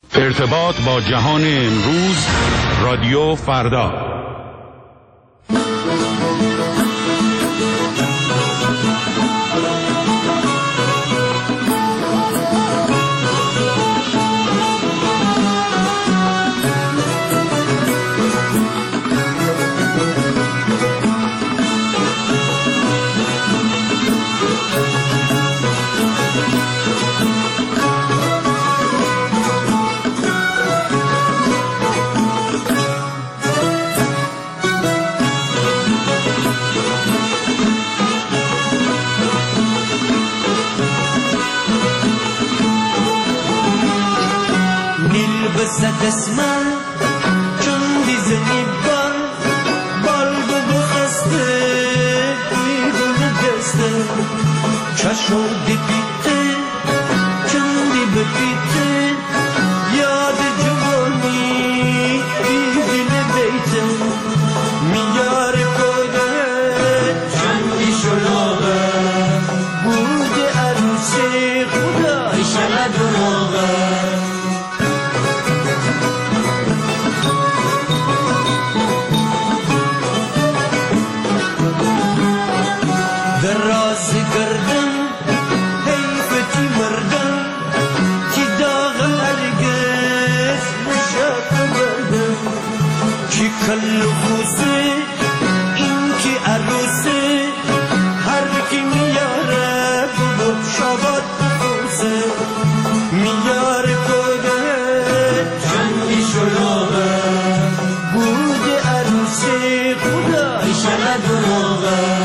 ارتباط با جهان امروز، رادیو فردا. دستمال چون دیزنی بال بخسته بیگونه دسته چشم دیپیته چون دی بپیته یاد جوانی بیدیل بیته میار کوده چندی شلوغه بوده عروسی خدا ایشالا دروغه کلو خوزه این که عروسه هر کی میاره بود شبات بخوزه میاره کده چندی شلوغه بود عروسه خدا ایشالا دروغه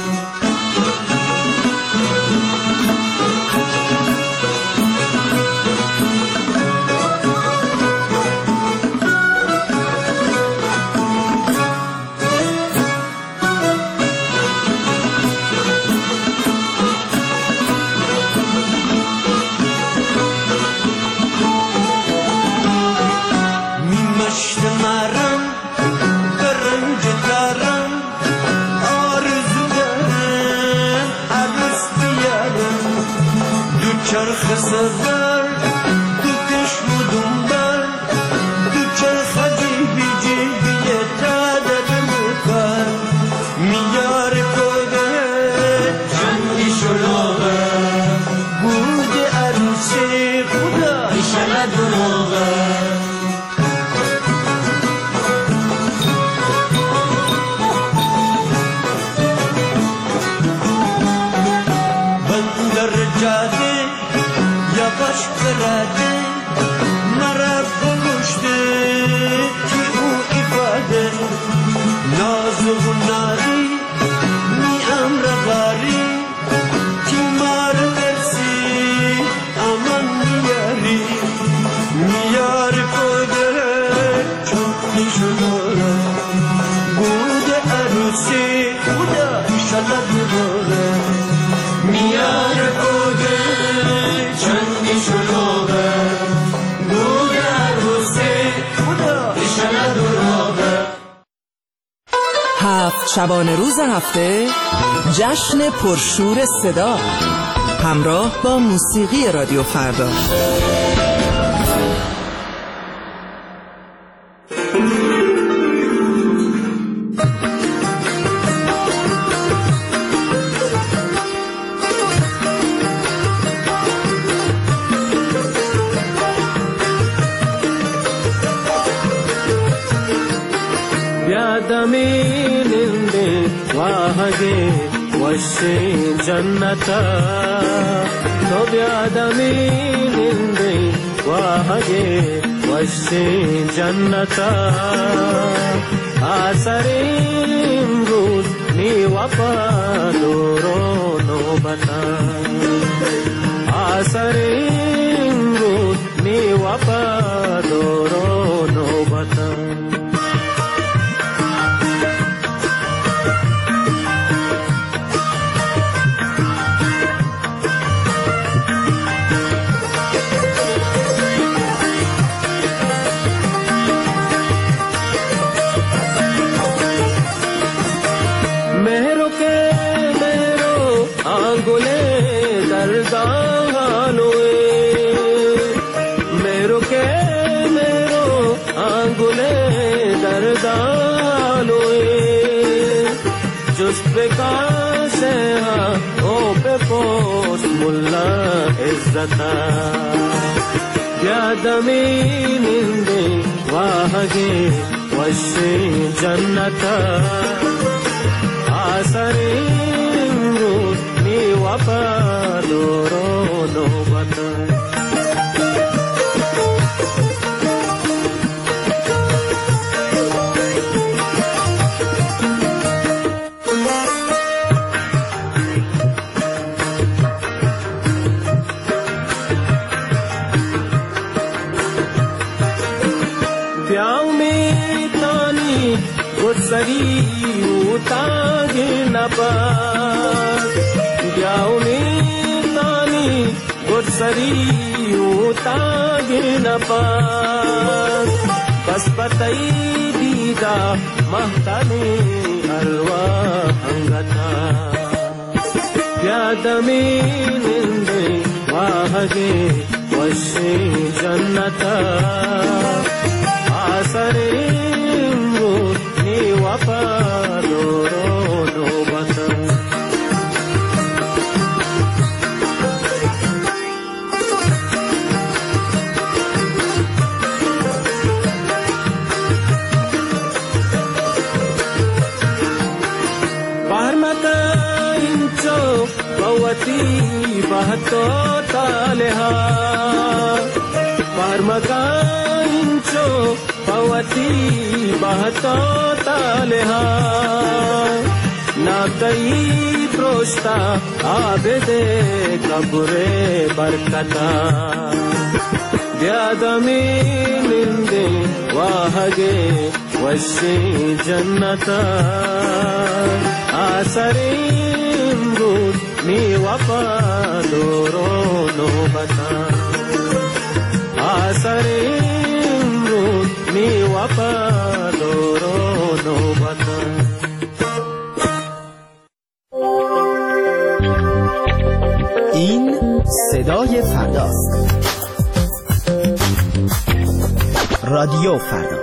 چرخ سفر تو کشم و دنبال تو چرخ جیبی تادر مکار میار کده چندی شلوغه بود عروسی خدا ایشالا دروغه بندر جاده باش براده مرا بگشته که او ifade ناز و ناری می امرغاری که مار برسی امان میاری میار کده چون شلوغه بود عروسی خدا ایشالا دروغه میار کده چندی شلوغه بود عروسی خدا ایشالا دروغه. 7 شبانه روز هفته جشن پرشور صدا همراه با موسیقی رادیو فردا. ಯಾದಮೀನಿಂದೆ ವಾಹಗೆ ವಶೆ ಜನ್ನತ ಯಾದಮೀನಿಂದೆ ವಾಹಗೆ ವಶೆ ಜನ್ನತ ಆಸರಿಂಗೂಸ್ ನೀವಪದೋರೋ ನೋಬತ ಆಸರಿಂಗೂಸ್ ನೀವಪದೋರೋ ನೋಬತ आंगुले दरगाह लोए گل در دالوی جز بکاسه ها او بپوس ملا عزتا یادمی ننده واهگه وشی جنتا آسری امروز نی وفا دورو نوبتا सरी उतागे न पास जाऊनी तानी गुरसरी उतागे न पास बस पतई दीदा महताने अरवा अंगता यादमी निंदे वाहगे वशे जन्नता आसरे वफा दोरो नौबता बाहर मका इंचो बवती बहतो तालेहा बाहर मका इंचो बवती बहतो तालेहा ना कई प्रोस्ता आबेदे कबरे बरकता व्यादमी निंदे वाहगे वशे जन्नता आसरे इमरूद नी वफा दोरो नौबता आसरे इमरूद नी वफा दोरो नौबता این صدای فرداست. رادیو فردا.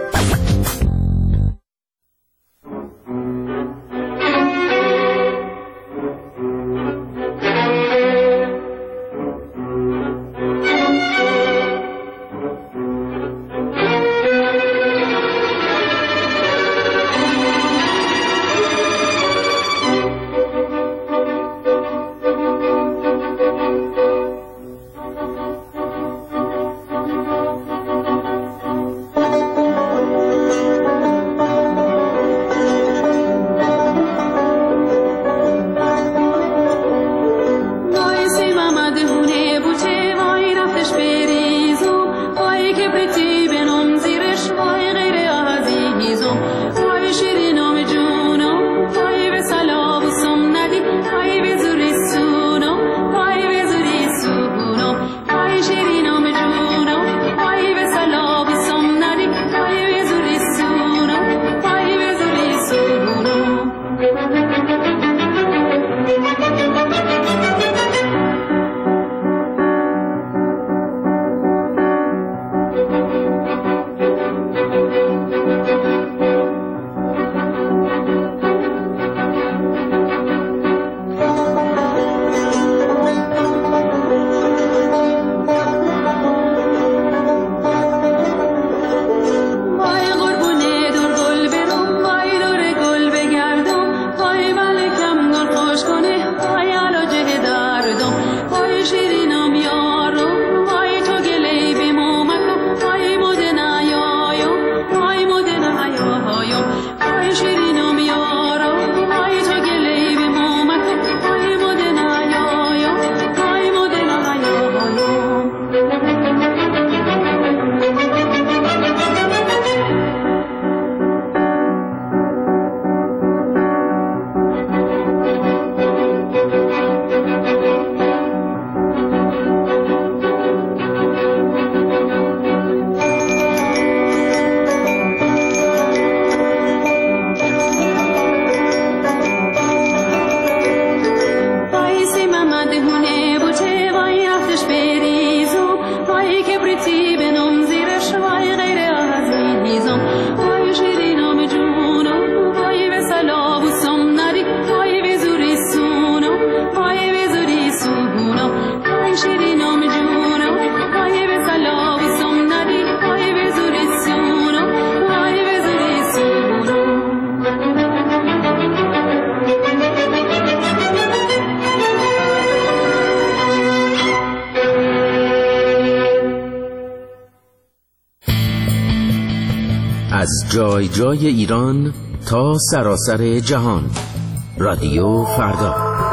از جای جای ایران تا سراسر جهان. رادیو فردا.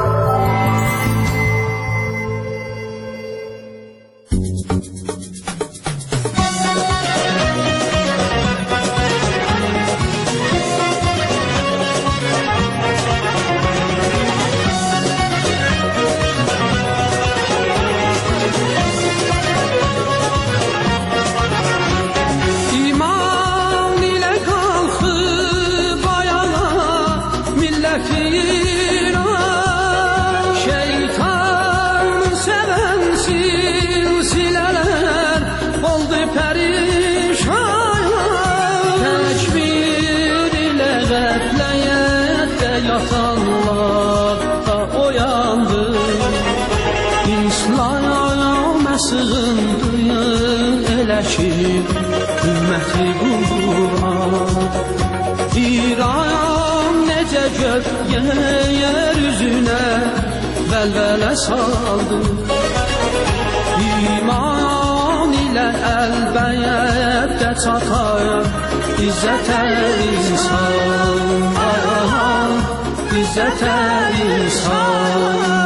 Ümməti Qur'an İran necə gök yeryüzünə vəlvələ saldı. İman ilə əlbəttə çatar İzzətə insan, İzzətə insan.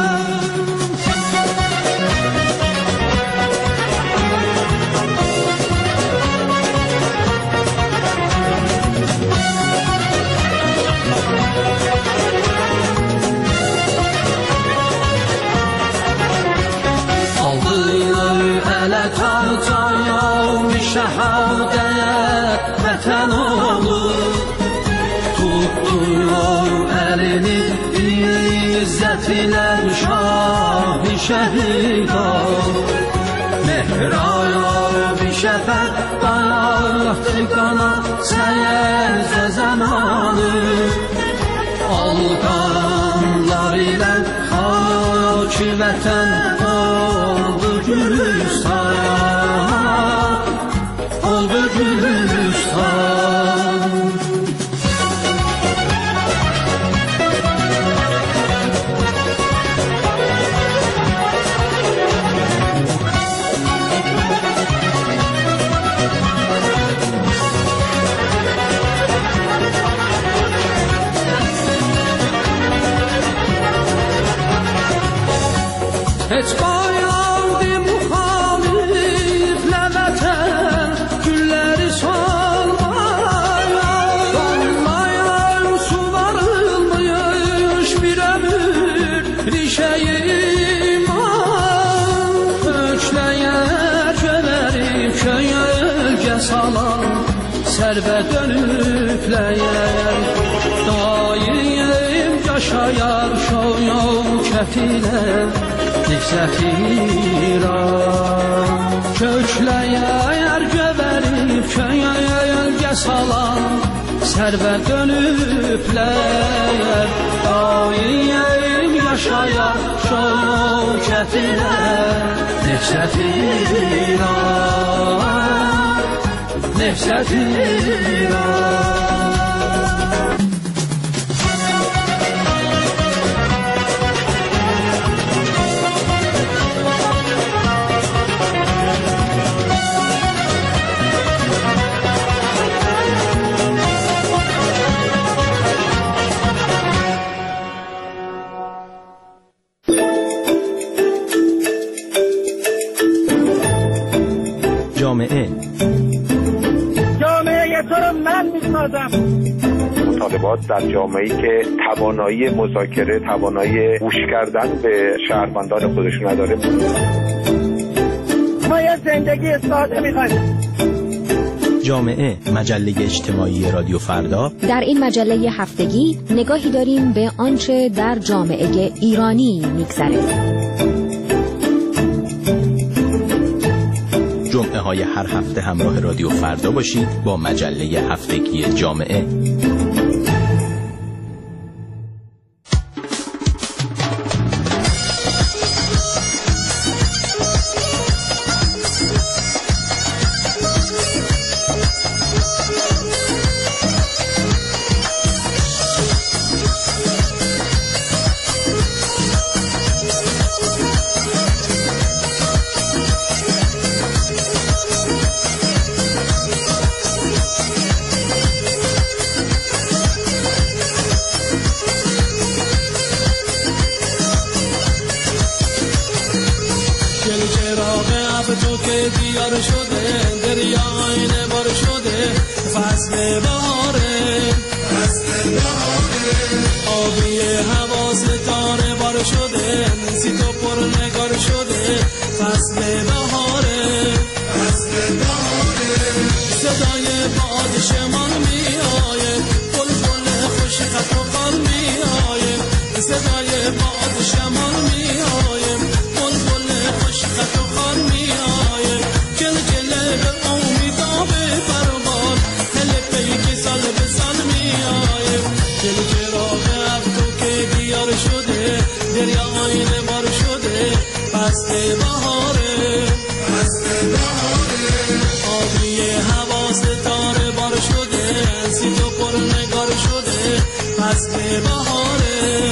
Şəhadət vətən olur, tutdular əlini izzətinə şah-ı şəhidar. Mehrab-ı şəfəq dayatdı qana səyərzə zamanı. Alqanlar ilə xaki vətən oldu Gülüstan, oldu Gülüstan. Heç bayandı muhaliflə vətən gülləri solmaya, donmayan suvarılmış bir ömür rişəyi iman. Kökləyər göverib köyölgə salan sərvə dönübləyər. Daim yaşayar şovkət ilə Nefsəti İran. Kökləyər göverib köyölgə salan sərvə dönübləyər. Daim yaşayar şovkət ilə Nefsəti İran, Nefsəti İran. جامعه تو رو من میسازم. مطالبات در جامعه‌ای که توانایی مذاکره، توانایی گوش کردن به شهروندان خودش نداره. ما یه زندگی ساده می‌خوایم. جامعه، مجله اجتماعی رادیو فردا. در این مجله هفتگی نگاهی داریم به آنچه در جامعه ایرانی می‌گذره. جمعه های هر هفته همراه رادیو فردا باشید با مجله هفتگی جامعه. فصل بهاره صدای باد شمال میآیه بلبل خوش خط و خال میآیه صدای باد شمال میآیه بلبل خوش خط و خال میآیه جلجله به امیداب پروبال هل پیکی سال به سال میآیه جلجراغ افتو که دیار شده دریا آینه بار شده فصل بهاره آبی هوا ستاره بار شده سی تو پر نگار شده فصل بهاره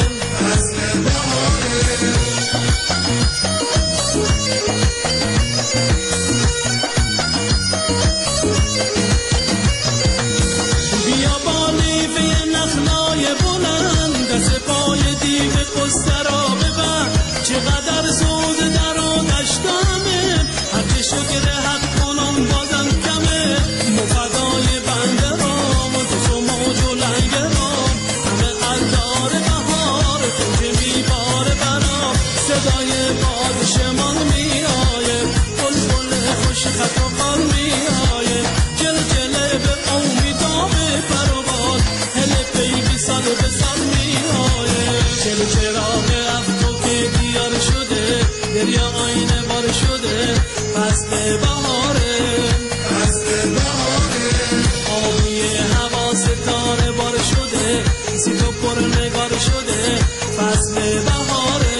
بیا با نیفه نخلای بلند دست پای دیو قصه را ببر چقدر زود در آتشتمه هرچه شکر حق کنم بازم کمه مفدای بنده رام تو موج و لنگ رام همه الدار بهار کنجه میباره برام صدای باد شمال میآیه بلبل خوش خط و خال میآیه جلجله به امیداب پروبال هل پیگی سال به سال میآیه چراغ افتو که دیار شده دریا آینه بار شده فصل بهاره آبی هوا ستاره بار شده سی تو پر نگار شده فصل بهاره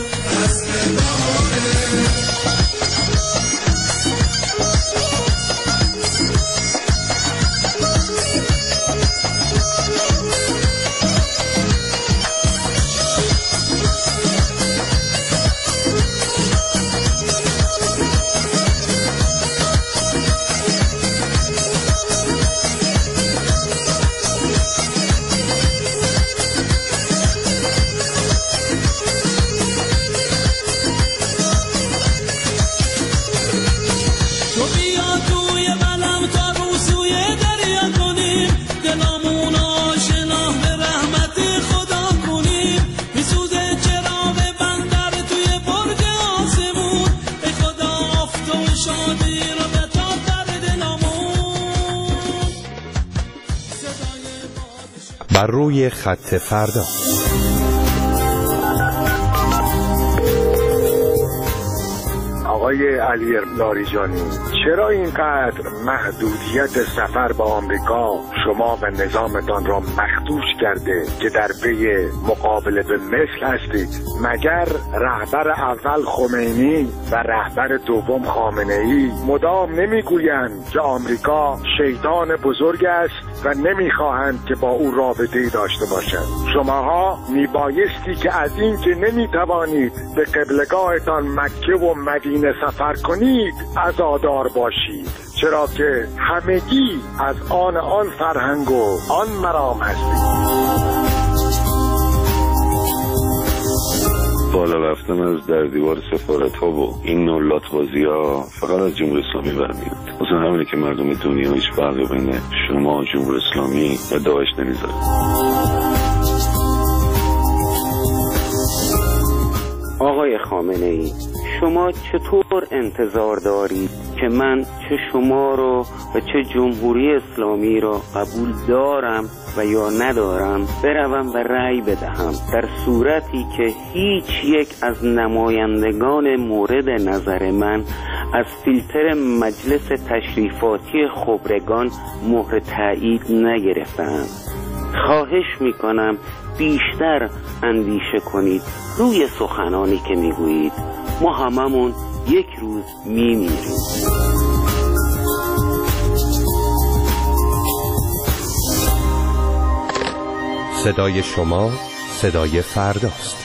تو بیا توی قلم تا رو سوی دریا کنیم دلامون آشنا به رحمت خدا کنیم میسوزه چراغ بندر توی برج آسمون ای خدا افت و شادی رو به تا در دلامون بر روی خط فردا. آقای علی لاریجانی، چرا اینقدر محدودیت سفر به آمریکا شما و نظامتان را مخدوش کرده که در پی مقابله به مثل هستید؟ مگر رهبر اول خمینی و رهبر دوم خامنه‌ای مدام نمیگویند که آمریکا شیطان بزرگ است و نمیخواهند که با او رابطه‌ای داشته باشند؟ شماها میبایستی که از این که نمیتوانید به قبلگاهتان مکه و مدینه سفر کنید عزادار باشید، چرا که همگی از آن فرهنگ و آن مرام هستید. بالا رفتن از در دیوار سفارت ها و این نوع لاتبازی ها فقط از جمهوری اسلامی برمیاد. مثلا همینه که مردم دنیا هیچ فرقی بین شما جمهوری اسلامی و داعش نمیذاره. آقای خامنه‌ای، شما چطور انتظار دارید که من چه شما رو و چه جمهوری اسلامی را قبول دارم و یا ندارم بروم و رأی بدهم در صورتی که هیچ یک از نمایندگان مورد نظر من از فیلتر مجلس تشریفاتی خبرگان مهر تایید نگرفتند؟ خواهش میکنم بیشتر اندیشه کنید روی سخنانی که میگویید. ما هممون یک روز میمیریم. صدای شما صدای فرداست.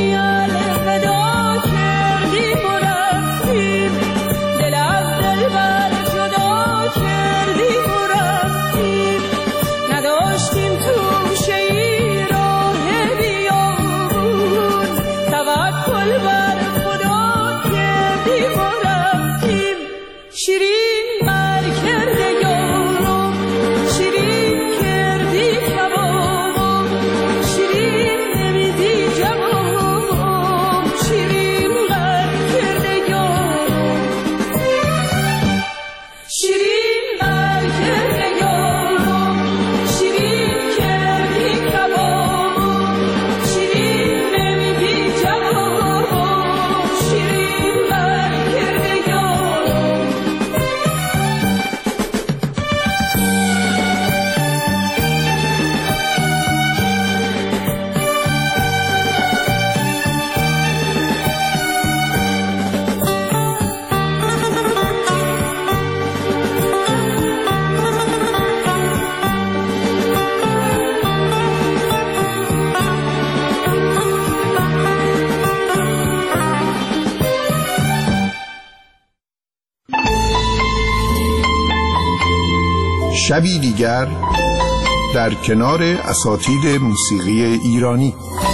شبی دیگر در کنار اساتید موسیقی ایرانی.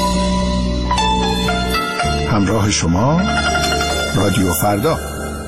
همراه شما رادیو فردا.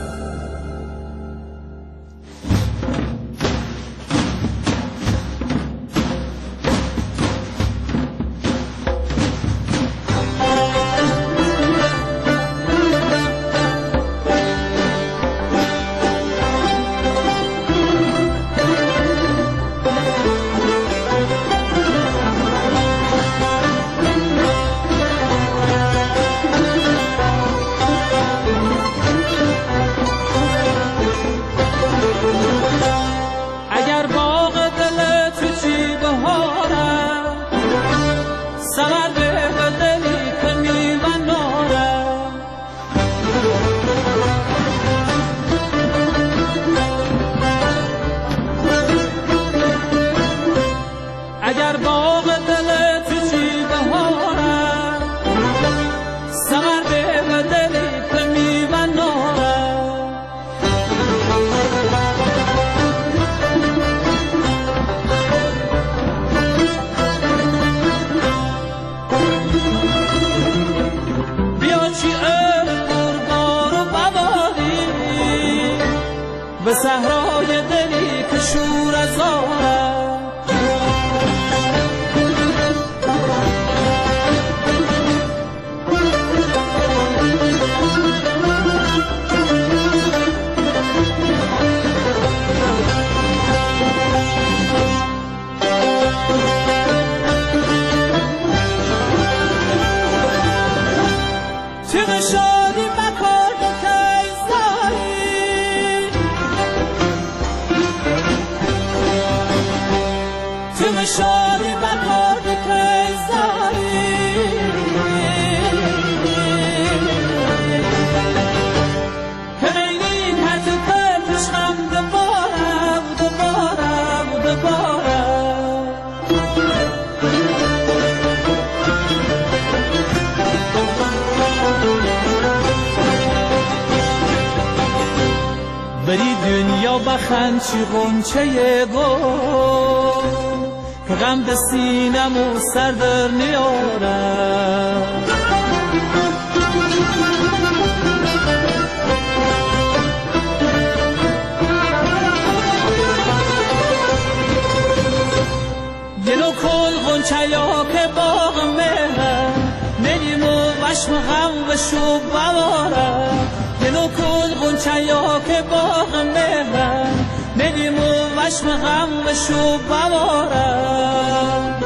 به صحرای دلی که شور از آره شادی بکار کیزاری کنین حتی پرش هم دوباره بری دنیا بخند چی غنچه گل که غم به سینم و سر در نیارم گلو کل غنچه یا که باغ مهرم نیم و وشم غم و شوب بوارم گلو کل غنچه یا که باغ مهرم نیم و وشم غم و شوب بوارم